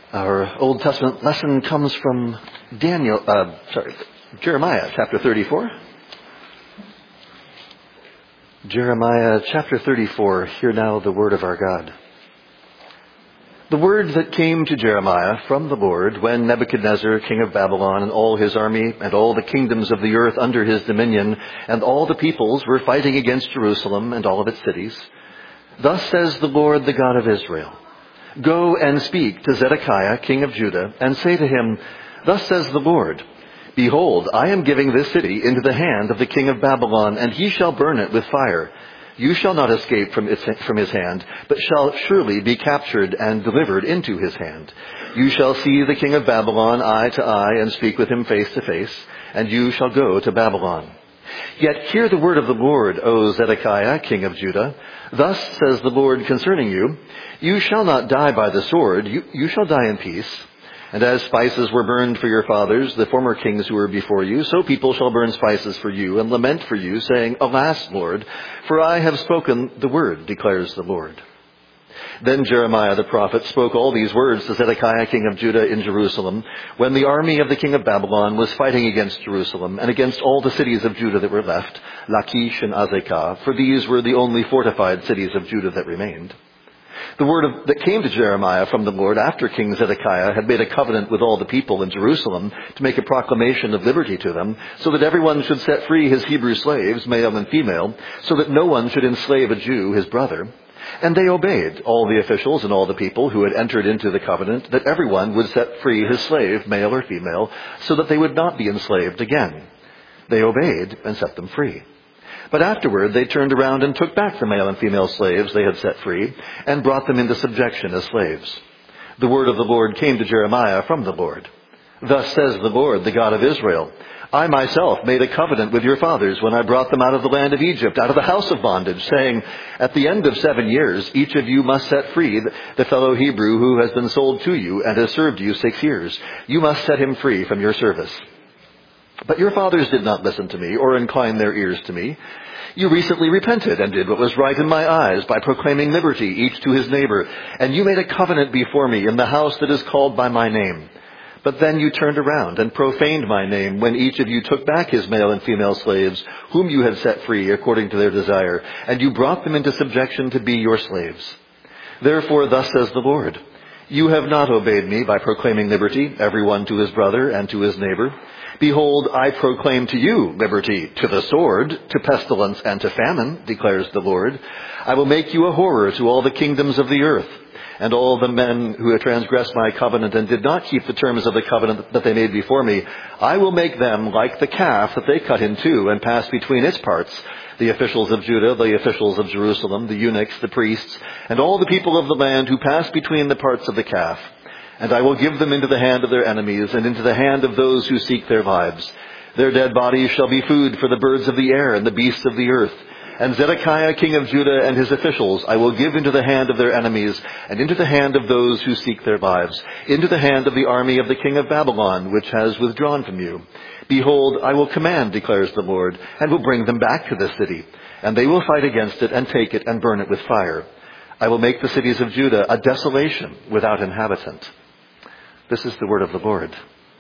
Our Old Testament lesson comes from Jeremiah chapter 34. Jeremiah chapter 34, hear now the word of our God. The word that came to Jeremiah from the Lord when Nebuchadnezzar, king of Babylon, and all his army, and all the kingdoms of the earth under his dominion, and all the peoples were fighting against Jerusalem and all of its cities. Thus says the Lord, the God of Israel, go and speak to Zedekiah, king of Judah, and say to him, thus says the Lord, behold, I am giving this city into the hand of the king of Babylon, and he shall burn it with fire. You shall not escape from his hand, but shall surely be captured and delivered into his hand. You shall see the king of Babylon eye to eye, and speak with him face to face, and you shall go to Babylon. Yet hear the word of the Lord, O Zedekiah, king of Judah. Thus says the Lord concerning you, you shall not die by the sword, you shall die in peace. And as spices were burned for your fathers, the former kings who were before you, so people shall burn spices for you and lament for you, saying, alas, Lord, for I have spoken the word, declares the Lord. Then Jeremiah the prophet spoke all these words to Zedekiah, king of Judah, in Jerusalem, when the army of the king of Babylon was fighting against Jerusalem and against all the cities of Judah that were left, Lachish and Azekah, for these were the only fortified cities of Judah that remained. The word that came to Jeremiah from the Lord after King Zedekiah had made a covenant with all the people in Jerusalem to make a proclamation of liberty to them, so that everyone should set free his Hebrew slaves, male and female, so that no one should enslave a Jew, his brother. And they obeyed, all the officials and all the people who had entered into the covenant, that everyone would set free his slave, male or female, so that they would not be enslaved again. They obeyed and set them free. But afterward they turned around and took back the male and female slaves they had set free, and brought them into subjection as slaves. The word of the Lord came to Jeremiah from the Lord. Thus says the Lord, the God of Israel, I myself made a covenant with your fathers when I brought them out of the land of Egypt, out of the house of bondage, saying, at the end of 7 years, each of you must set free the fellow Hebrew who has been sold to you and has served you 6 years. You must set him free from your service. But your fathers did not listen to me or incline their ears to me. You recently repented and did what was right in my eyes by proclaiming liberty each to his neighbor. And you made a covenant before me in the house that is called by my name. But then you turned around and profaned my name when each of you took back his male and female slaves, whom you had set free according to their desire, and you brought them into subjection to be your slaves. Therefore, thus says the Lord, you have not obeyed me by proclaiming liberty, everyone to his brother and to his neighbor. Behold, I proclaim to you liberty to the sword, to pestilence, and to famine, declares the Lord. I will make you a horror to all the kingdoms of the earth. And all the men who have transgressed my covenant and did not keep the terms of the covenant that they made before me, I will make them like the calf that they cut in two and passed between its parts, the officials of Judah, the officials of Jerusalem, the eunuchs, the priests, and all the people of the land who passed between the parts of the calf. And I will give them into the hand of their enemies and into the hand of those who seek their lives. Their dead bodies shall be food for the birds of the air and the beasts of the earth. And Zedekiah, king of Judah, and his officials I will give into the hand of their enemies, and into the hand of those who seek their lives, into the hand of the army of the king of Babylon, which has withdrawn from you. Behold, I will command, declares the Lord, and will bring them back to this city. And they will fight against it, and take it, and burn it with fire. I will make the cities of Judah a desolation without inhabitant. This is the word of the Lord.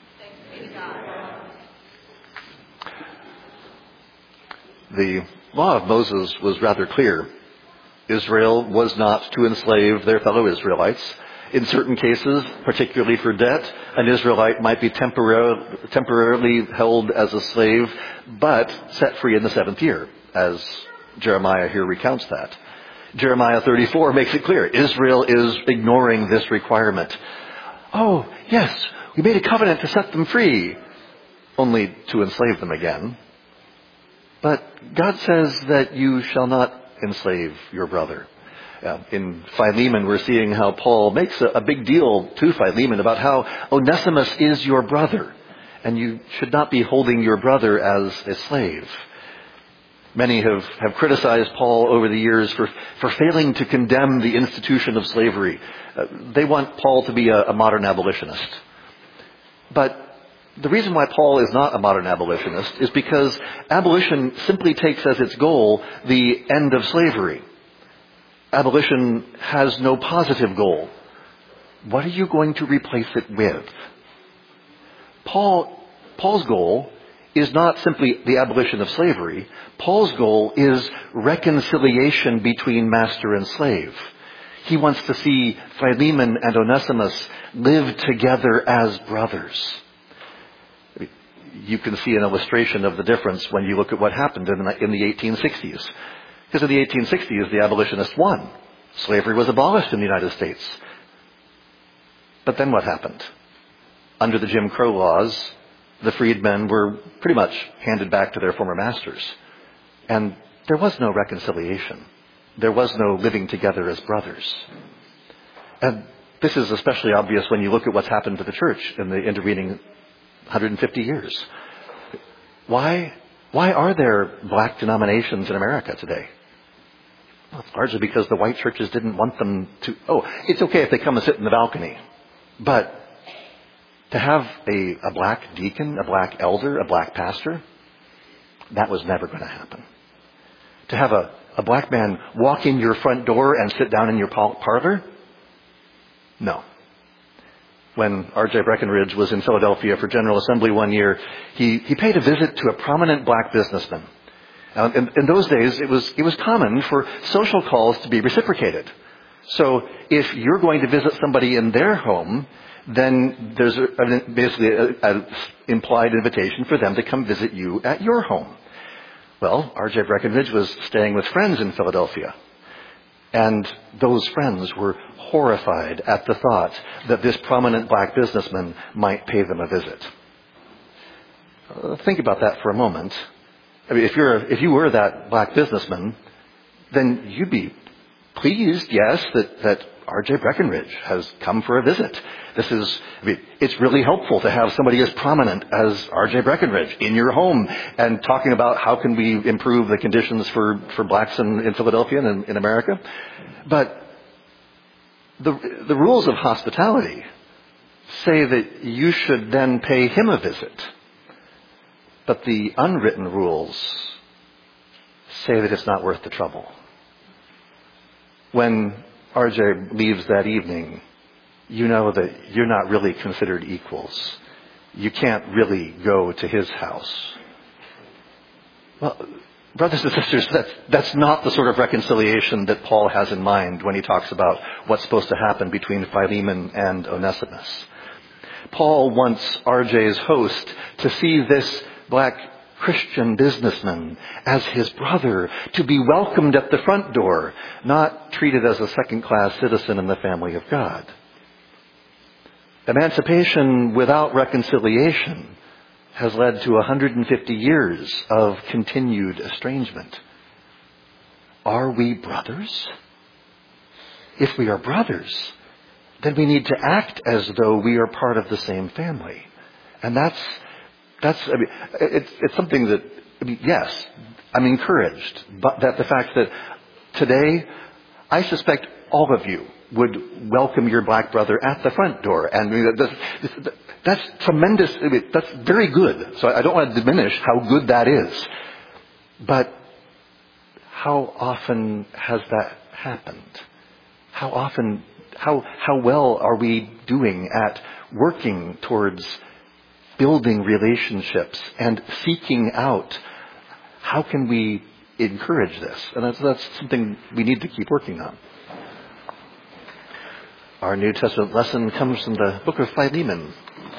The law of Moses was rather clear. Israel was not to enslave their fellow Israelites. In certain cases, particularly for debt, an Israelite might be temporarily held as a slave, but set free in the 7th year, as Jeremiah here recounts that. Jeremiah 34 makes it clear. Israel is ignoring this requirement. Oh, yes, we made a covenant to set them free, only to enslave them again. But God says that you shall not enslave your brother. In Philemon, we're seeing how Paul makes a big deal to Philemon about how Onesimus is your brother, and you should not be holding your brother as a slave. Many have criticized Paul over the years for failing to condemn the institution of slavery. They want Paul to be a modern abolitionist. But the reason why Paul is not a modern abolitionist is because abolition simply takes as its goal the end of slavery. Abolition has no positive goal. what are you going to replace it with? Paul's goal is not simply the abolition of slavery. Paul's goal is reconciliation between master and slave. He wants to see Philemon and Onesimus live together as brothers. You can see an illustration of the difference when you look at what happened in the 1860s. Because in the 1860s, the abolitionists won. Slavery was abolished in the United States. But then what happened? Under the Jim Crow laws, the freedmen were pretty much handed back to their former masters. And there was no reconciliation. There was no living together as brothers. And this is especially obvious when you look at what's happened to the church in the intervening 150 years. Why are there black denominations in America today? Well, it's largely because the white churches didn't want them to, it's okay if they come and sit in the balcony. But to have a black deacon, a black elder, a black pastor, that was never going to happen. To have a black man walk in your front door and sit down in your parlor? No. When R.J. Breckenridge was in Philadelphia for General Assembly one year, he paid a visit to a prominent black businessman. In those days, it was common for social calls to be reciprocated. So if you're going to visit somebody in their home, then there's basically an implied invitation for them to come visit you at your home. Well, R.J. Breckenridge was staying with friends in Philadelphia. And those friends were horrified at the thought that this prominent black businessman might pay them a visit. Think about that for a moment. I mean, if you were that black businessman, then you'd be pleased, yes, that R.J. Breckenridge has come for a visit. It's really helpful to have somebody as prominent as R.J. Breckenridge in your home and talking about how can we improve the conditions for blacks in Philadelphia and in America. But the rules of hospitality say that you should then pay him a visit. But the unwritten rules say that it's not worth the trouble. When R.J. leaves that evening, you know that you're not really considered equals. You can't really go to his house. Well, brothers and sisters, that's not the sort of reconciliation that Paul has in mind when he talks about what's supposed to happen between Philemon and Onesimus. Paul wants R.J.'s host to see this black Christian businessman as his brother, to be welcomed at the front door, not treated as a second-class citizen in the family of God. Emancipation without reconciliation has led to 150 years of continued estrangement. Are we brothers? If we are brothers, then we need to act as though we are part of the same family. And it's something that, yes, I'm encouraged, but that the fact that today, I suspect all of you would welcome your black brother at the front door. And that's tremendous. That's very good. So I don't want to diminish how good that is. But how often has that happened? How well are we doing at working towards building relationships and seeking out how can we encourage this? And that's something we need to keep working on. Our New Testament lesson comes from the book of Philemon.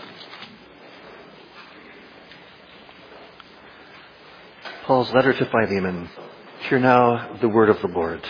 Paul's letter to Philemon. Hear now the word of the Lord.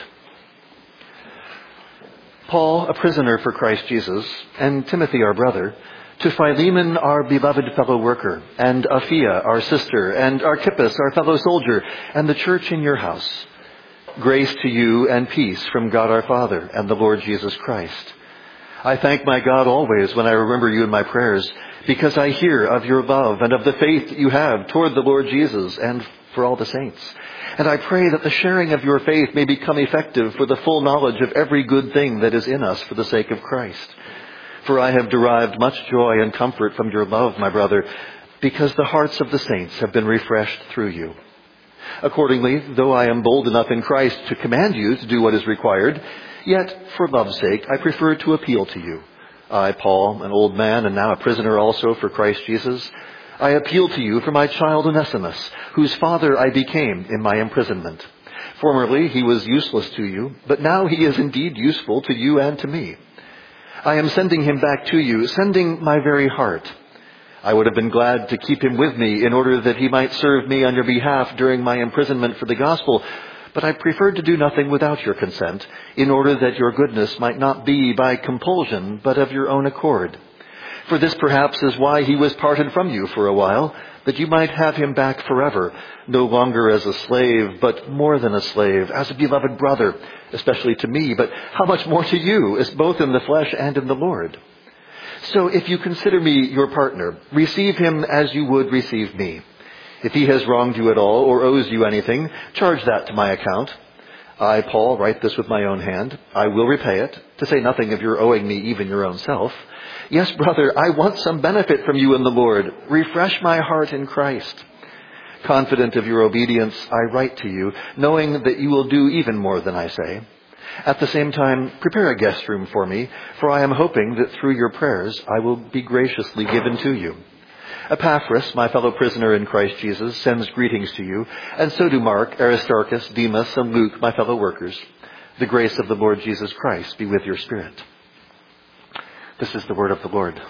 Paul, a prisoner for Christ Jesus, and Timothy, our brother, to Philemon, our beloved fellow worker, and Apphia, our sister, and Archippus, our fellow soldier, and the church in your house. Grace to you and peace from God our Father and the Lord Jesus Christ. I thank my God always when I remember you in my prayers, because I hear of your love and of the faith you have toward the Lord Jesus and for all the saints. And I pray that the sharing of your faith may become effective for the full knowledge of every good thing that is in us for the sake of Christ. For I have derived much joy and comfort from your love, my brother, because the hearts of the saints have been refreshed through you. Accordingly, though I am bold enough in Christ to command you to do what is required, yet for love's sake I prefer to appeal to you. I, Paul, an old man and now a prisoner also for Christ Jesus, I appeal to you for my child Onesimus, whose father I became in my imprisonment. Formerly he was useless to you, but now he is indeed useful to you and to me. I am sending him back to you, sending my very heart. I would have been glad to keep him with me in order that he might serve me on your behalf during my imprisonment for the gospel, but I preferred to do nothing without your consent, in order that your goodness might not be by compulsion, but of your own accord. For this perhaps is why he was parted from you for a while, that you might have him back forever, no longer as a slave, but more than a slave, as a beloved brother, especially to me, but how much more to you, as both in the flesh and in the Lord. So if you consider me your partner, receive him as you would receive me. If he has wronged you at all or owes you anything, charge that to my account. I, Paul, write this with my own hand. I will repay it, to say nothing of your owing me even your own self. Yes, brother, I want some benefit from you in the Lord. Refresh my heart in Christ. Confident of your obedience, I write to you, knowing that you will do even more than I say. At the same time, prepare a guest room for me, for I am hoping that through your prayers I will be graciously given to you. Epaphras, my fellow prisoner in Christ Jesus, sends greetings to you, and so do Mark, Aristarchus, Demas, and Luke, my fellow workers. The grace of the Lord Jesus Christ be with your spirit. This is the word of the Lord.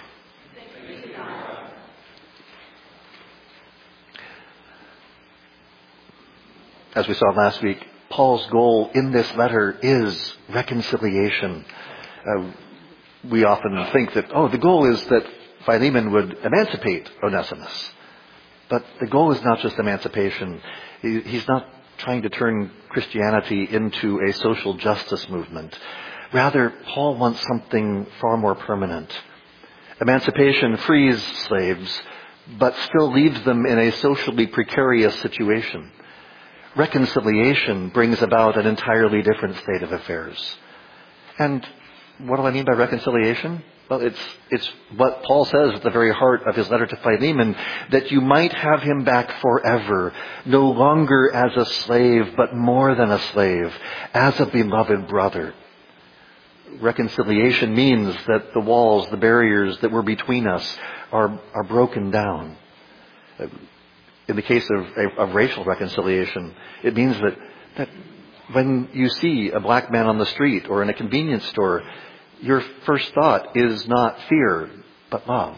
As we saw last week, Paul's goal in this letter is reconciliation. We often think that, the goal is that Philemon would emancipate Onesimus. But the goal is not just emancipation. He's not trying to turn Christianity into a social justice movement. Rather, Paul wants something far more permanent. Emancipation frees slaves, but still leaves them in a socially precarious situation. Reconciliation brings about an entirely different state of affairs. And what do I mean by reconciliation? Well, it's what Paul says at the very heart of his letter to Philemon, that you might have him back forever, no longer as a slave, but more than a slave, as a beloved brother. Reconciliation means that the walls, the barriers that were between us are broken down. In the case of racial reconciliation, it means that when you see a black man on the street or in a convenience store, your first thought is not fear, but love.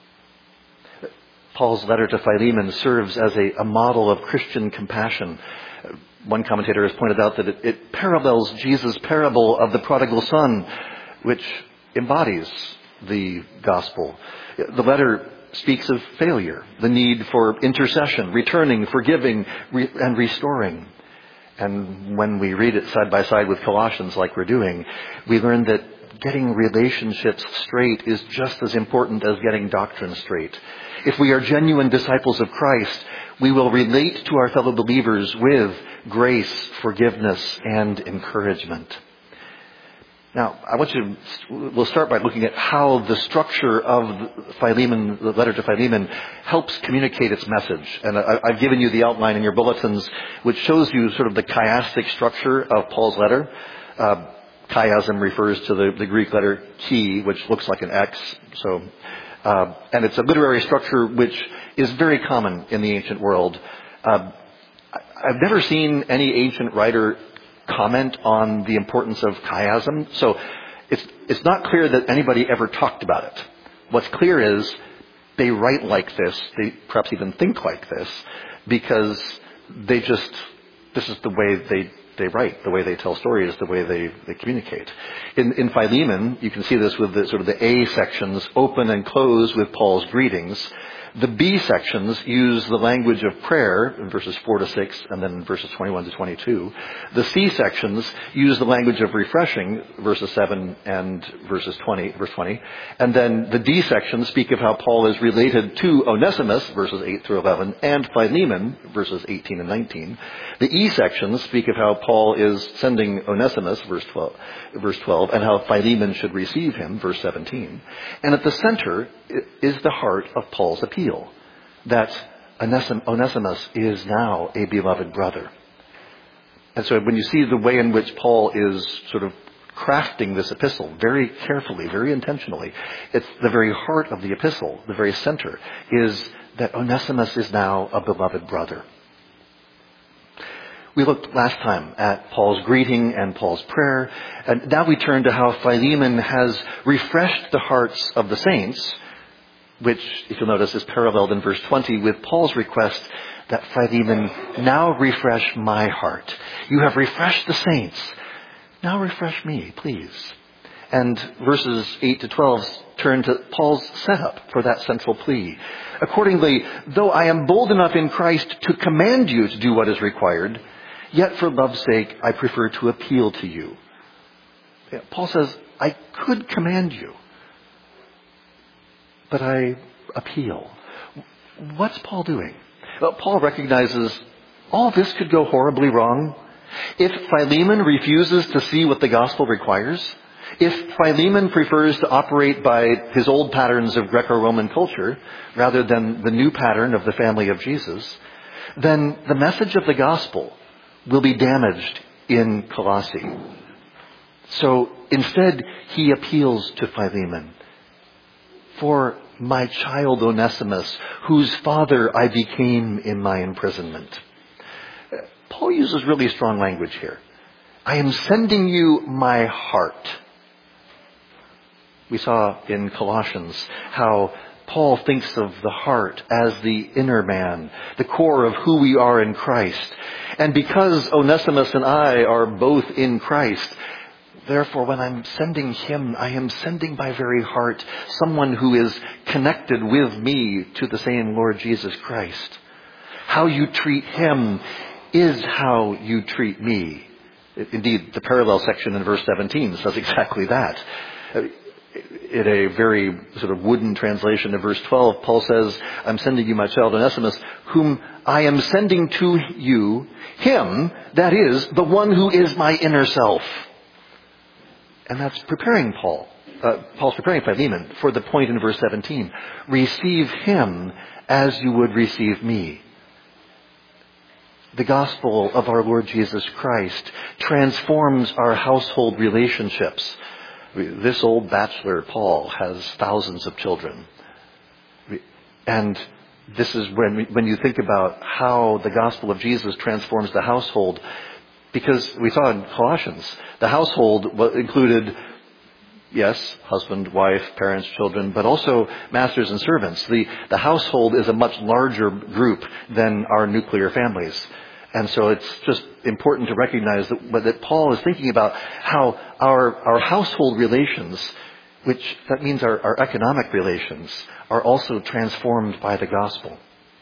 Paul's letter to Philemon serves as a model of Christian compassion. One commentator has pointed out that it parallels Jesus' parable of the prodigal son, which embodies the gospel. The letter speaks of failure, the need for intercession, returning, forgiving, and restoring. And when we read it side by side with Colossians like we're doing, we learn that getting relationships straight is just as important as getting doctrine straight. If we are genuine disciples of Christ, we will relate to our fellow believers with grace, forgiveness, and encouragement. Now, we'll start by looking at how the structure of Philemon, the letter to Philemon, helps communicate its message. And I've given you the outline in your bulletins, which shows you sort of the chiastic structure of Paul's letter. Chiasm refers to the Greek letter chi, which looks like an X. And it's a literary structure which is very common in the ancient world. I've never seen any ancient writer comment on the importance of chiasm, so it's not clear that anybody ever talked about it. What's clear is they write like this, they perhaps even think like this, because this is the way they write, the way they tell stories, the way they communicate. In Philemon, you can see this with the A sections open and close with Paul's greetings. The B sections use the language of prayer in verses 4 to 6 and then verses 21 to 22. The C sections use the language of refreshing, verses 7 and verse 20. And then the D sections speak of how Paul is related to Onesimus, verses 8 through 11, and Philemon, verses 18 and 19. The E sections speak of how Paul is sending Onesimus, verse 12, and how Philemon should receive him, verse 17. And at the center is the heart of Paul's appeal, that Onesimus is now a beloved brother. And so when you see the way in which Paul is sort of crafting this epistle very carefully, very intentionally. It's the very heart of the epistle, the very center, is that Onesimus is now a beloved brother. We looked last time at Paul's greeting and Paul's prayer, and now we turn to how Philemon has refreshed the hearts of the saints, which, if you'll notice, is paralleled in verse 20 with Paul's request that Philemon now refresh my heart. You have refreshed the saints. Now refresh me, please. And verses 8 to 12 turn to Paul's setup for that central plea. Accordingly, though I am bold enough in Christ to command you to do what is required, yet for love's sake I prefer to appeal to you. Paul says, I could command you, but I appeal. What's Paul doing? Well, Paul recognizes all this could go horribly wrong. If Philemon refuses to see what the gospel requires, if Philemon prefers to operate by his old patterns of Greco-Roman culture rather than the new pattern of the family of Jesus, then the message of the gospel will be damaged in Colossae. So instead, he appeals to Philemon. For my child Onesimus, whose father I became in my imprisonment. Paul uses really strong language here. I am sending you my heart. We saw in Colossians how Paul thinks of the heart as the inner man, the core of who we are in Christ. And because Onesimus and I are both in Christ, therefore, when I'm sending him, I am sending my very heart, someone who is connected with me to the same Lord Jesus Christ. How you treat him is how you treat me. Indeed, the parallel section in verse 17 says exactly that. In a very sort of wooden translation of verse 12, Paul says, I'm sending you my child Onesimus, whom I am sending to you, him, that is, the one who is my inner self. And that's preparing Paul. Paul's preparing Philemon for the point in verse 17. Receive him as you would receive me. The gospel of our Lord Jesus Christ transforms our household relationships. This old bachelor, Paul, has thousands of children. And this is when you think about how the gospel of Jesus transforms the household. Because we saw in Colossians, the household included, yes, husband, wife, parents, children, but also masters and servants. The household is a much larger group than our nuclear families. And so it's just important to recognize that Paul is thinking about how our household relations, which that means our economic relations, are also transformed by the gospel.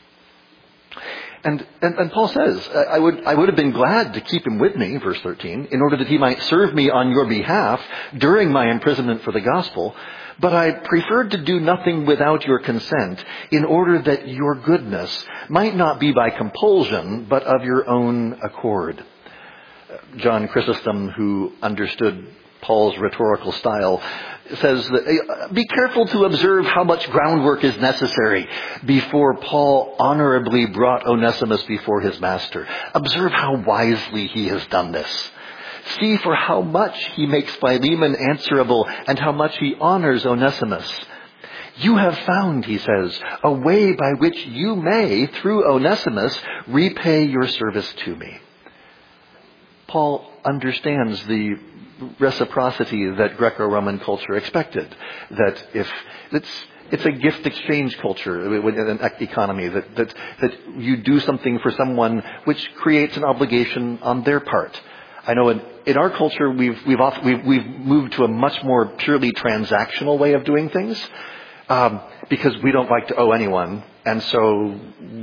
And Paul says, I would have been glad to keep him with me, verse 13, in order that he might serve me on your behalf during my imprisonment for the gospel. But I preferred to do nothing without your consent, in order that your goodness might not be by compulsion, but of your own accord. John Chrysostom, who understood Paul's rhetorical style, says that be careful to observe how much groundwork is necessary before Paul honorably brought Onesimus before his master. Observe how wisely he has done this. See for how much he makes Philemon answerable and how much he honors Onesimus. You have found, he says, a way by which you may, through Onesimus, repay your service to me. Paul understands the reciprocity that Greco-Roman culture expected. That if it's a gift exchange culture within an economy, that you do something for someone which creates an obligation on their part. I know in our culture we've moved to a much more purely transactional way of doing things because we don't like to owe anyone, and so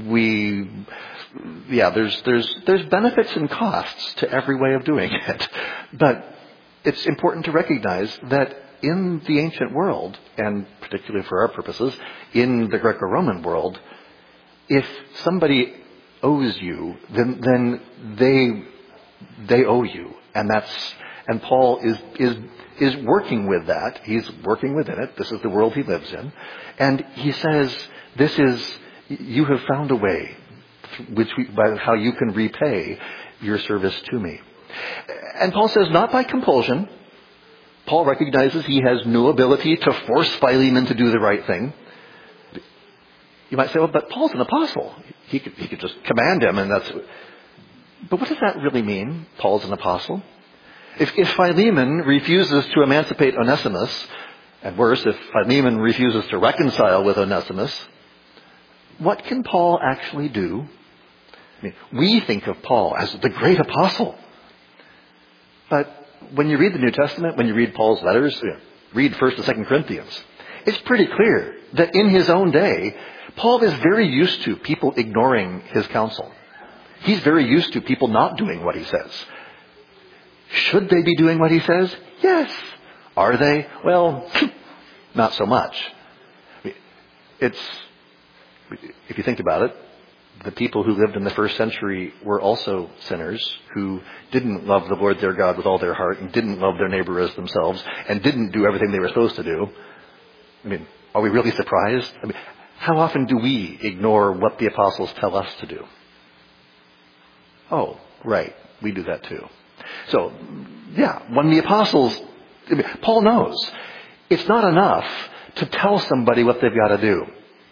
there's benefits and costs to every way of doing it. But it's important to recognize that in the ancient world, and particularly for our purposes, in the Greco-Roman world, if somebody owes you, then they owe you, and Paul is working with that. He's working within it. This is the world he lives in, and he says, you have found a way by how you can repay your service to me. And Paul says, not by compulsion, Paul recognizes he has no ability to force Philemon to do the right thing. You might say, well, but Paul's an apostle. He could just command him, and that's... But what does that really mean, Paul's an apostle? If Philemon refuses to emancipate Onesimus, and worse, if Philemon refuses to reconcile with Onesimus, what can Paul actually do? I mean, we think of Paul as the great apostle. But when you read the New Testament, when you read Paul's letters, read 1st and 2nd Corinthians, it's pretty clear that in his own day, Paul is very used to people ignoring his counsel. He's very used to people not doing what he says. Should they be doing what he says? Yes. Are they? Well, not so much. If you think about it, the people who lived in the first century were also sinners who didn't love the Lord their God with all their heart and didn't love their neighbor as themselves and didn't do everything they were supposed to do. I mean, are we really surprised? I mean, how often do we ignore what the apostles tell us to do? Oh, right. We do that too. So, yeah, when the apostles... Paul knows it's not enough to tell somebody what they've got to do.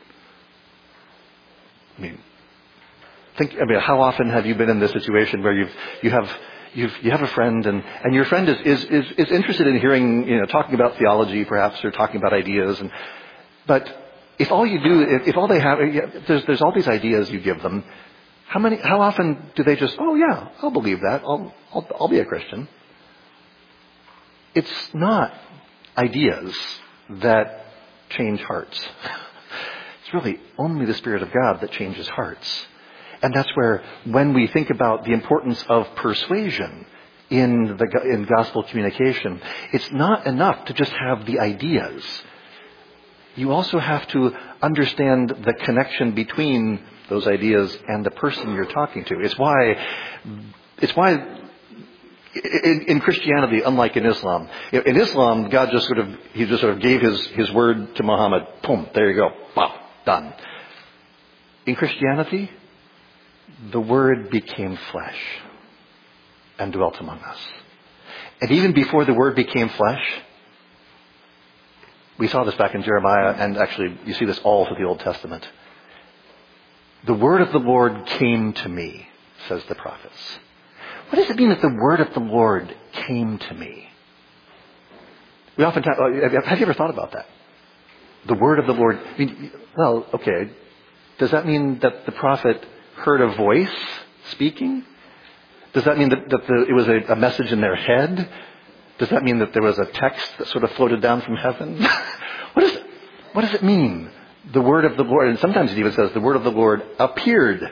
I mean, how often have you been in this situation where you have a friend and your friend is interested in hearing, talking about theology perhaps, or talking about ideas, but if all you do, if all they have, there's all these ideas you give them, how often do they just, oh yeah, I'll believe that, I'll be a Christian? It's not ideas that change hearts. It's really only the Spirit of God that changes hearts. And that's where, when we think about the importance of persuasion in gospel communication, it's not enough to just have the ideas. You also have to understand the connection between those ideas and the person you're talking to. It's why in Christianity, unlike in Islam, God just sort of gave his word to Muhammad. Boom, there you go. Wow, done. In Christianity, the Word became flesh and dwelt among us. And even before the Word became flesh, we saw this back in Jeremiah, and actually you see this all through the Old Testament. The word of the Lord came to me, says the prophets. What does it mean that the word of the Lord came to me? We often talk, have you ever thought about that? The word of the Lord. I mean, well, okay. Does that mean that the prophet heard a voice speaking? Does that mean that it was a message in their head? Does that mean that there was a text that sort of floated down from heaven? What does it mean? The word of the Lord, and sometimes it even says the word of the Lord appeared.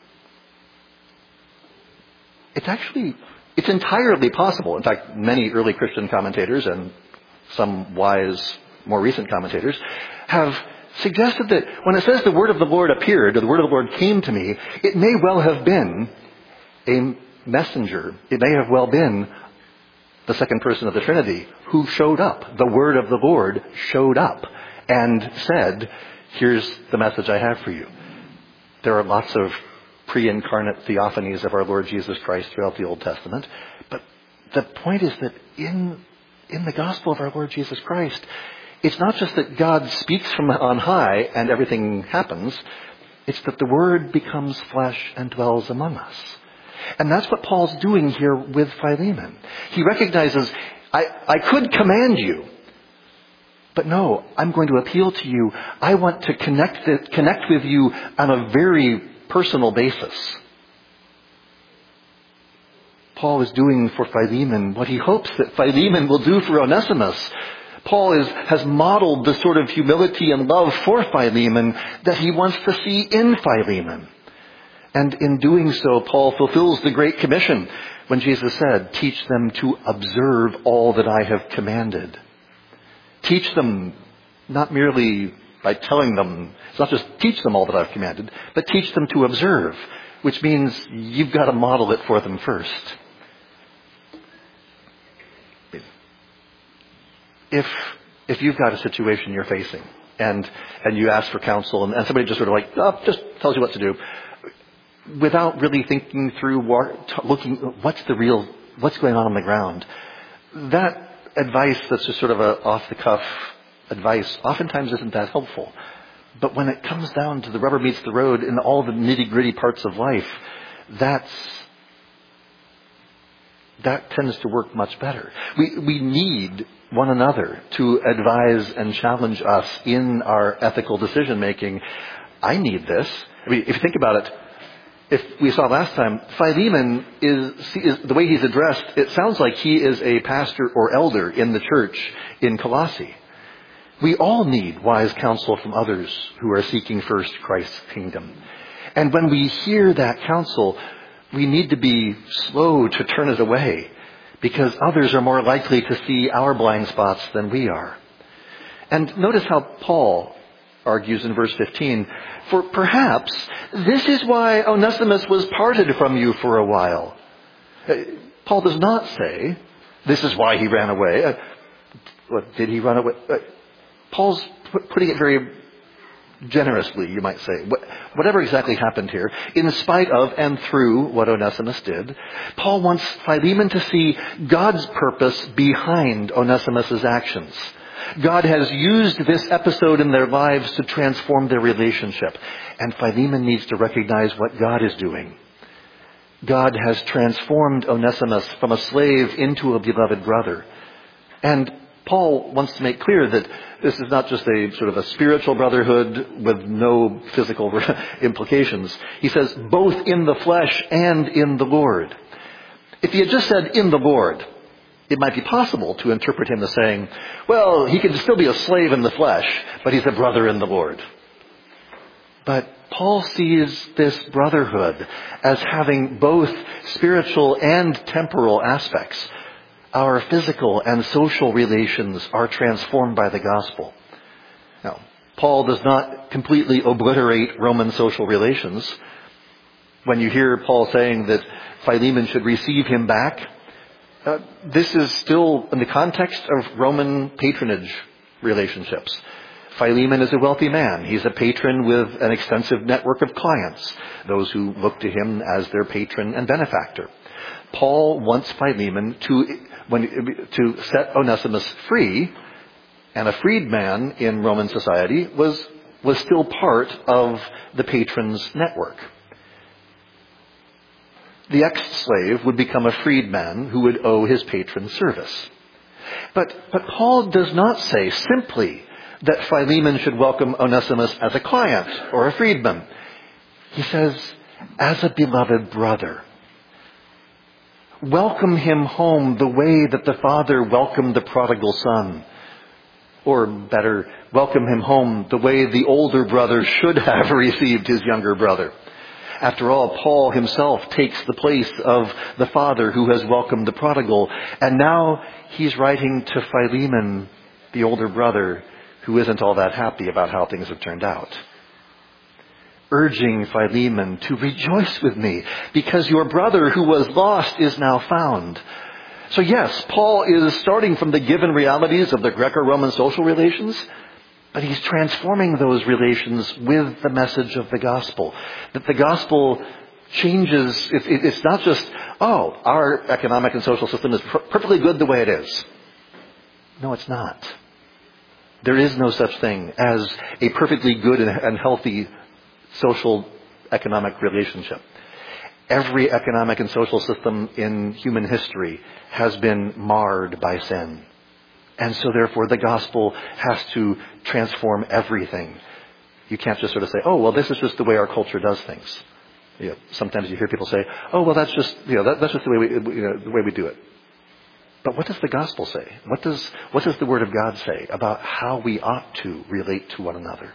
It's entirely possible. In fact, many early Christian commentators and some wise, more recent commentators have suggested that when it says the word of the Lord appeared, or the word of the Lord came to me, it may well have been a messenger. It may have well been the second person of the Trinity who showed up. The word of the Lord showed up and said, here's the message I have for you. There are lots of pre-incarnate theophanies of our Lord Jesus Christ throughout the Old Testament. But the point is that in the gospel of our Lord Jesus Christ, it's not just that God speaks from on high and everything happens. It's that the Word becomes flesh and dwells among us. And that's what Paul's doing here with Philemon. He recognizes, I could command you, but no, I'm going to appeal to you. I want to connect with you on a very personal basis. Paul is doing for Philemon what he hopes that Philemon will do for Onesimus. Paul has modeled the sort of humility and love for Philemon that he wants to see in Philemon. And in doing so, Paul fulfills the Great Commission when Jesus said, teach them to observe all that I have commanded. Teach them not merely by telling them, it's not just teach them all that I've commanded, but teach them to observe, which means you've got to model it for them first. If you've got a situation you're facing and you ask for counsel and somebody just sort of just tells you what to do without really thinking through what's going on the ground, that advice that's just sort of a off-the-cuff advice oftentimes isn't that helpful. But when it comes down to the rubber meets the road in all the nitty-gritty parts of life, that tends to work much better. We need one another to advise and challenge us in our ethical decision-making. I need this. I mean, if you think about it, if we saw last time, Philemon is the way he's addressed, it sounds like he is a pastor or elder in the church in Colossae. We all need wise counsel from others who are seeking first Christ's kingdom. And when we hear that counsel, we need to be slow to turn it away, because others are more likely to see our blind spots than we are. And notice how Paul argues in verse 15, for perhaps this is why Onesimus was parted from you for a while. Paul does not say, this is why he ran away. Did he run away? Paul's putting it very generously, you might say. Whatever exactly happened here, in spite of and through what Onesimus did, Paul wants Philemon to see God's purpose behind Onesimus' actions. God has used this episode in their lives to transform their relationship. And Philemon needs to recognize what God is doing. God has transformed Onesimus from a slave into a beloved brother. And Paul wants to make clear that this is not just a sort of a spiritual brotherhood with no physical implications. He says, both in the flesh and in the Lord. If he had just said, in the Lord, it might be possible to interpret him as saying, well, he can still be a slave in the flesh, but he's a brother in the Lord. But Paul sees this brotherhood as having both spiritual and temporal aspects. Our physical and social relations are transformed by the gospel. Now, Paul does not completely obliterate Roman social relations. When you hear Paul saying that Philemon should receive him back, this is still in the context of Roman patronage relationships. Philemon is a wealthy man. He's a patron with an extensive network of clients, those who look to him as their patron and benefactor. Paul wants Philemon to set Onesimus free, and a freedman in Roman society was still part of the patron's network. The ex-slave would become a freedman who would owe his patron service. But Paul does not say simply that Philemon should welcome Onesimus as a client or a freedman. He says, as a beloved brother. Welcome him home the way that the father welcomed the prodigal son. Or better, welcome him home the way the older brother should have received his younger brother. After all, Paul himself takes the place of the father who has welcomed the prodigal. And now he's writing to Philemon, the older brother, who isn't all that happy about how things have turned out. Urging Philemon to rejoice with me, because your brother who was lost is now found. So yes, Paul is starting from the given realities of the Greco-Roman social relations, but he's transforming those relations with the message of the gospel. That the gospel changes, it's not just, our economic and social system is perfectly good the way it is. No, it's not. There is no such thing as a perfectly good and healthy social economic relationship. Every economic and social system in human history has been marred by sin. And so therefore the gospel has to transform everything. You can't just sort of say, this is just the way our culture does things. Sometimes you hear people say, that's just that's just the way we do it. But what does the gospel say? What does the word of God say about how we ought to relate to one another?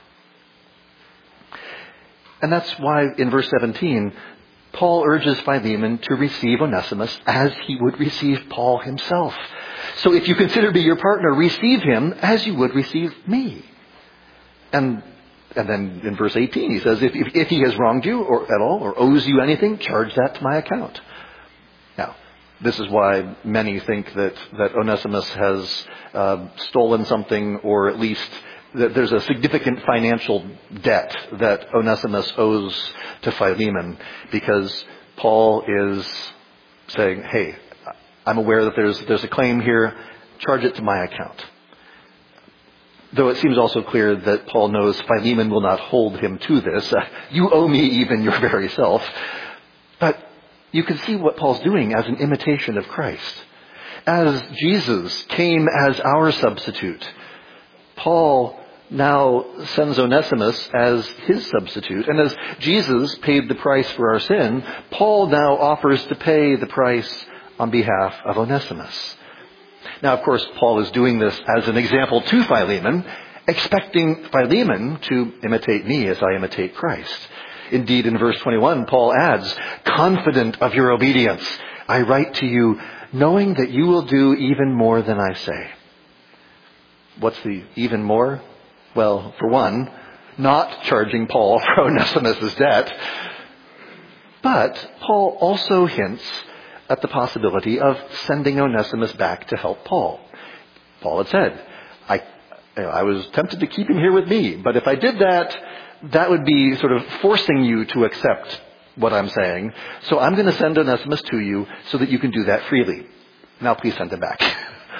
And that's why in verse 17, Paul urges Philemon to receive Onesimus as he would receive Paul himself. So if you consider me your partner, receive him as you would receive me. And then in verse 18 he says, if he has wronged you at all or owes you anything, charge that to my account. Now, this is why many think that Onesimus has stolen something, or at least that there's a significant financial debt that Onesimus owes to Philemon, because Paul is saying, hey, I'm aware that there's a claim here. charge it to my account. Though it seems also clear that Paul knows Philemon will not hold him to this. You owe me even your very self. But you can see what Paul's doing as an imitation of Christ. As Jesus came as our substitute, Paul now sends Onesimus as his substitute. And as Jesus paid the price for our sin, Paul now offers to pay the price on behalf of Onesimus. Now, of course, Paul is doing this as an example to Philemon, expecting Philemon to imitate me as I imitate Christ. Indeed, in verse 21, Paul adds, confident of your obedience, I write to you, knowing that you will do even more than I say. What's the even more? Well, for one, not charging Paul for Onesimus' debt. But Paul also hints at the possibility of sending Onesimus back to help Paul. Paul had said, I was tempted to keep him here with me, but if I did that, that would be sort of forcing you to accept what I'm saying. So I'm going to send Onesimus to you so that you can do that freely. Now please send him back.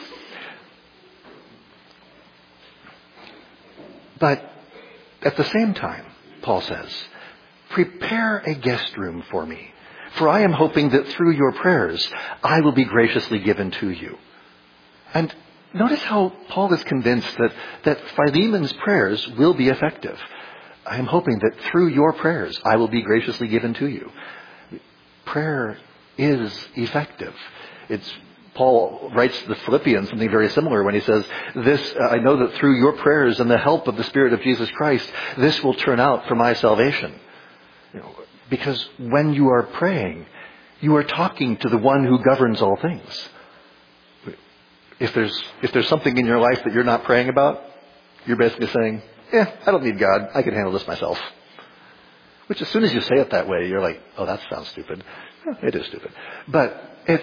But at the same time, Paul says, prepare a guest room for me, for I am hoping that through your prayers I will be graciously given to you. And notice how Paul is convinced that Philemon's prayers will be effective. I am hoping that through your prayers I will be graciously given to you. Prayer is effective. Paul writes to the Philippians something very similar when he says, I know that through your prayers and the help of the Spirit of Jesus Christ, this will turn out for my salvation. Because when you are praying, you are talking to the one who governs all things. If there's something in your life that you're not praying about, you're basically saying, I don't need God. I can handle this myself. Which as soon as you say it that way, you're like, oh, that sounds stupid. It is stupid. But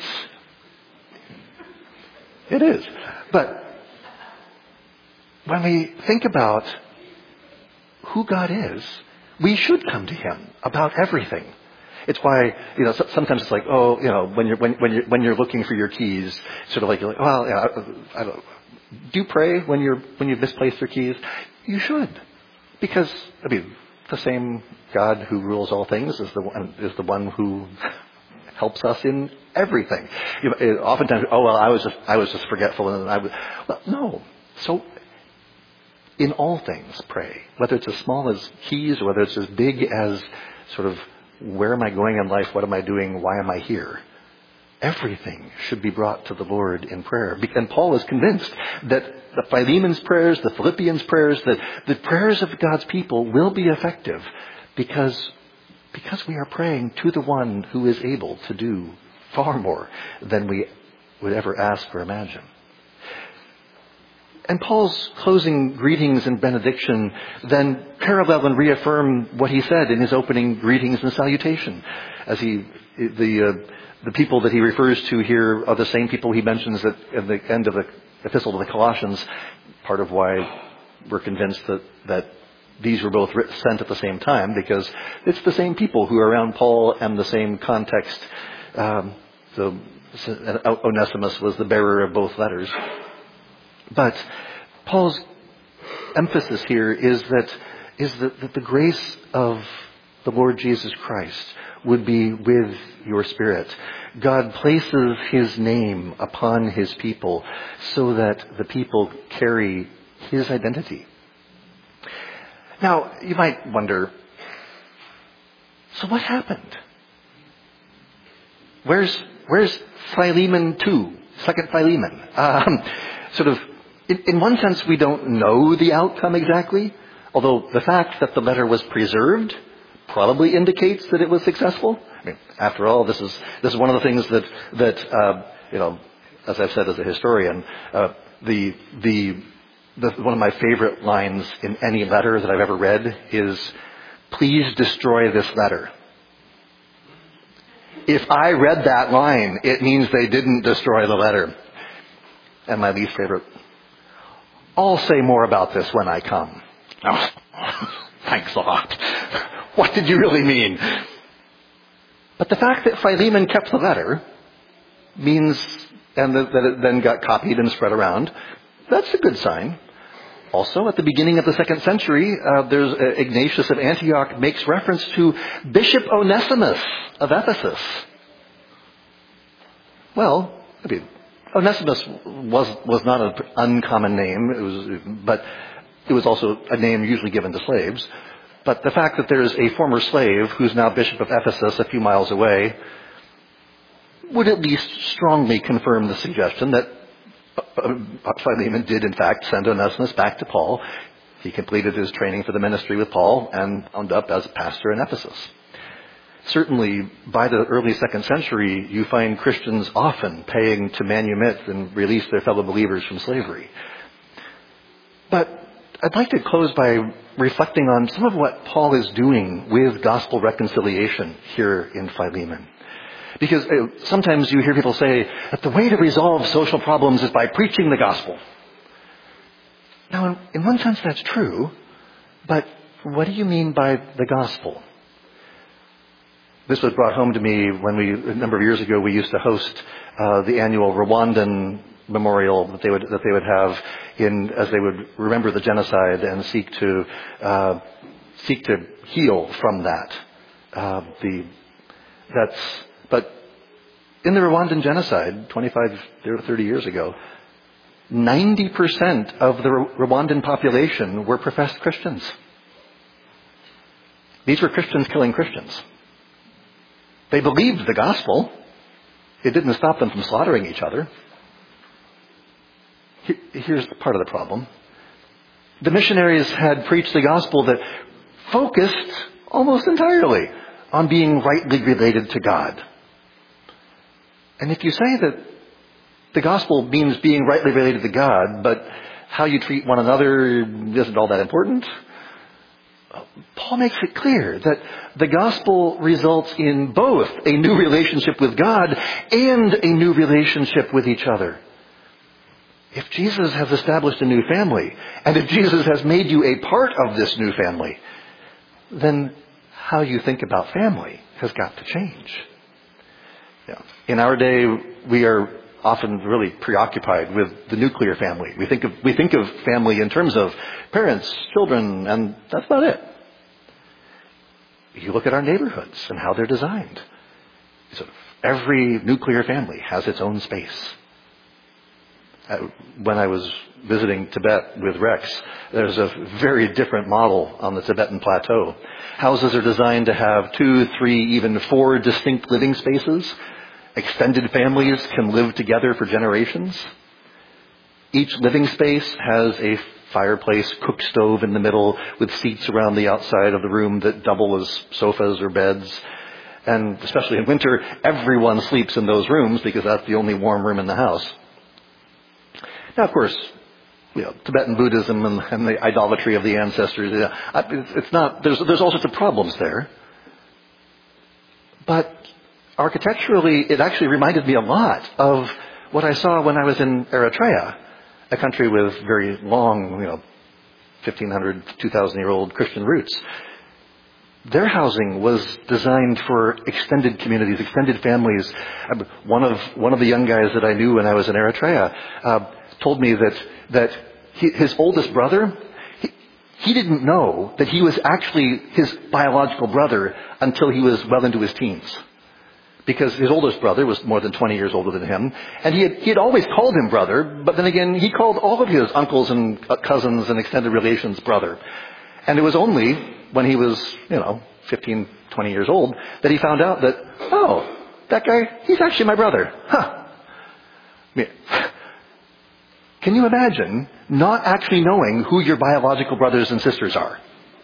it is. But when we think about who God is, we should come to Him about everything. It's why, sometimes it's like, when you're looking for your keys, sort of like, you're like, well, I don't. Do you pray when you've misplaced your keys? You should, because the same God who rules all things is the one who helps us in everything. Oftentimes, I was just forgetful, and no. So, in all things, pray. Whether it's as small as keys, or whether it's as big as sort of, where am I going in life? What am I doing? Why am I here? Everything should be brought to the Lord in prayer. And Paul is convinced that the Philemon's prayers, the Philippians' prayers, that the prayers of God's people will be effective because we are praying to the one who is able to do far more than we would ever ask or imagine. And Paul's closing greetings and benediction then parallel and reaffirm what he said in his opening greetings and salutation. As the people that he refers to here are the same people he mentions at the end of the epistle to the Colossians. Part of why we're convinced that these were both sent at the same time, because it's the same people who are around Paul and the same context. Onesimus was the bearer of both letters. But Paul's emphasis here is that the grace of the Lord Jesus Christ would be with your spirit. God places His name upon His people so that the people carry His identity. Now, you might wonder, so what happened? Where's Philemon 2? Second Philemon? In one sense, we don't know the outcome exactly, although the fact that the letter was preserved probably indicates that it was successful. After all, this is one of the things that as I've said as a historian, one of my favorite lines in any letter that I've ever read is, "Please destroy this letter." If I read that line, it means they didn't destroy the letter. And my least favorite, "I'll say more about this when I come." Oh, thanks a lot. What did you really mean? But the fact that Philemon kept the letter means and that it then got copied and spread around. That's a good sign. Also, at the beginning of the 2nd century, Ignatius of Antioch makes reference to Bishop Onesimus of Ephesus. Well, Onesimus was not an uncommon name, but it was also a name usually given to slaves. But the fact that there's a former slave who's now Bishop of Ephesus a few miles away would at least strongly confirm the suggestion that Philemon did, in fact, send Onesimus back to Paul. He completed his training for the ministry with Paul and wound up as a pastor in Ephesus. Certainly, by the early 2nd century, you find Christians often paying to manumit and release their fellow believers from slavery. But I'd like to close by reflecting on some of what Paul is doing with gospel reconciliation here in Philemon. Because sometimes you hear people say that the way to resolve social problems is by preaching the gospel. Now, in one sense that's true, but what do you mean by the gospel? This was brought home to me when a number of years ago, we used to host the annual Rwandan memorial that they would have as they would remember the genocide and seek to heal from that. But in the Rwandan genocide, 25 or 30 years ago, 90% of the Rwandan population were professed Christians. These were Christians killing Christians. They believed the gospel. It didn't stop them from slaughtering each other. Here's part of the problem. The missionaries had preached the gospel that focused almost entirely on being rightly related to God. And if you say that the gospel means being rightly related to God, but how you treat one another isn't all that important, Paul makes it clear that the gospel results in both a new relationship with God and a new relationship with each other. If Jesus has established a new family, and if Jesus has made you a part of this new family, then how you think about family has got to change. Yeah. In our day, we are often really preoccupied with the nuclear family. We think of family in terms of parents, children, and that's about it. You look at our neighborhoods and how they're designed. So every nuclear family has its own space. When I was visiting Tibet with Rex, there's a very different model on the Tibetan plateau. Houses are designed to have 2, 3, even 4 distinct living spaces. Extended families can live together for generations. Each living space has a fireplace, cook stove in the middle with seats around the outside of the room that double as sofas or beds. And especially in winter, everyone sleeps in those rooms because that's the only warm room in the house. Now, of course, Tibetan Buddhism and the idolatry of the ancestors, it's not, there's all sorts of problems there. But architecturally, it actually reminded me a lot of what I saw when I was in Eritrea, a country with very long, 1,500, 2,000-year-old Christian roots. Their housing was designed for extended communities, extended families. One of the young guys that I knew when I was in Eritrea told me that his oldest brother, he didn't know that he was actually his biological brother until he was well into his teens. Because his oldest brother was more than 20 years older than him. And he had always called him brother, but then again, he called all of his uncles and cousins and extended relations brother. And it was only when he was, 15, 20 years old that he found out that, that guy, he's actually my brother. Huh. Can you imagine not actually knowing who your biological brothers and sisters are?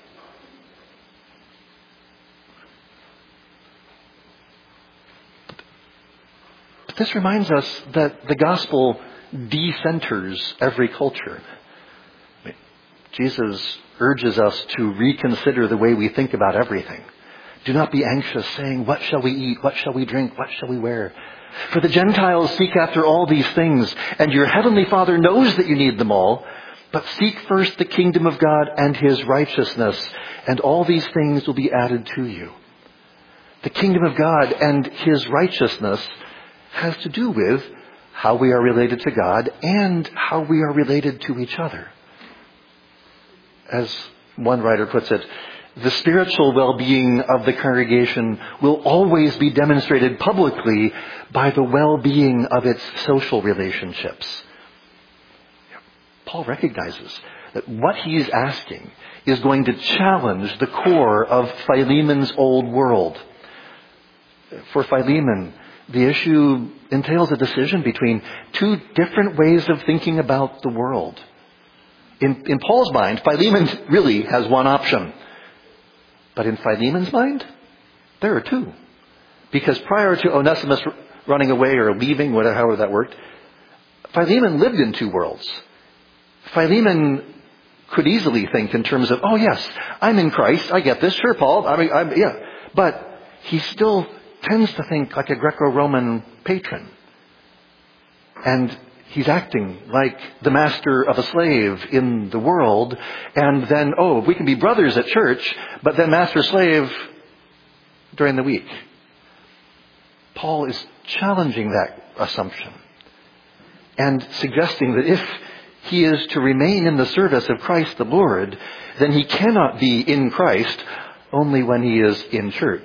But this reminds us that the gospel decenters every culture. Jesus urges us to reconsider the way we think about everything. Do not be anxious, saying, what shall we eat? What shall we drink? What shall we wear? For the Gentiles seek after all these things, and your heavenly Father knows that you need them all. But seek first the kingdom of God and his righteousness, and all these things will be added to you. The kingdom of God and his righteousness has to do with how we are related to God and how we are related to each other. As one writer puts it, the spiritual well-being of the congregation will always be demonstrated publicly by the well-being of its social relationships. Paul recognizes that what he's asking is going to challenge the core of Philemon's old world. For Philemon, the issue entails a decision between two different ways of thinking about the world. In Paul's mind, Philemon really has one option. But in Philemon's mind, there are two. Because prior to Onesimus running away or leaving, however that worked, Philemon lived in two worlds. Philemon could easily think in terms of, oh yes, I'm in Christ, I get this, sure Paul, yeah. But he still tends to think like a Greco-Roman patron. And he's acting like the master of a slave in the world. And then, we can be brothers at church, but then master-slave during the week. Paul is challenging that assumption and suggesting that if he is to remain in the service of Christ the Lord, then he cannot be in Christ only when he is in church.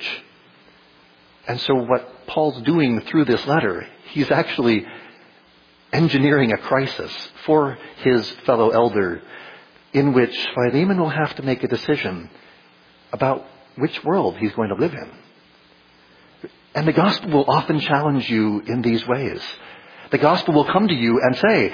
And so what Paul's doing through this letter, he's actually engineering a crisis for his fellow elder in which Philemon will have to make a decision about which world he's going to live in. And the gospel will often challenge you in these ways. The gospel will come to you and say,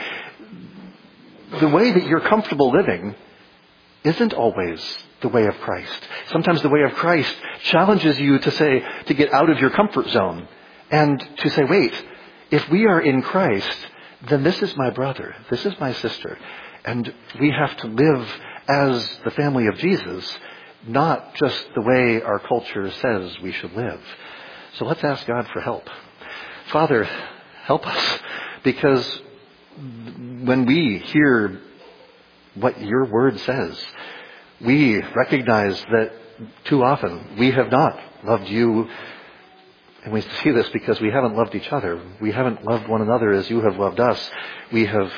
the way that you're comfortable living isn't always the way of Christ. Sometimes the way of Christ challenges you to get out of your comfort zone and to say, wait, if we are in Christ, then this is my brother, this is my sister, and we have to live as the family of Jesus, not just the way our culture says we should live. So let's ask God for help. Father, help us, because when we hear what your word says, we recognize that too often we have not loved you. And we see this because we haven't loved each other. We haven't loved one another as you have loved us. We have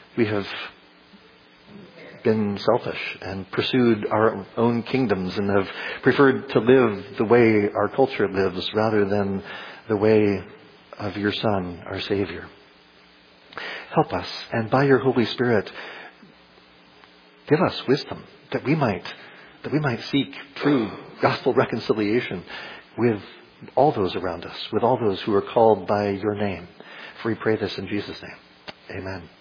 been selfish and pursued our own kingdoms and have preferred to live the way our culture lives rather than the way of your Son, our Savior. Help us, and by your Holy Spirit, give us wisdom that we might seek true gospel reconciliation with all those around us, with all those who are called by your name. For we pray this in Jesus' name. Amen.